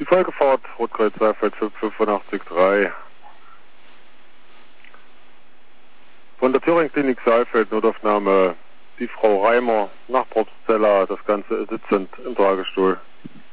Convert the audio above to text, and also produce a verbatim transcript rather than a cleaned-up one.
Die Folgefahrt, Rotkreuz Saalfeld fünfundachtzig drei. Von der Thüringen-Klinik Saalfeld, Notaufnahme, die Frau Reimer nach Probstzella, das Ganze sitzend im Tragestuhl.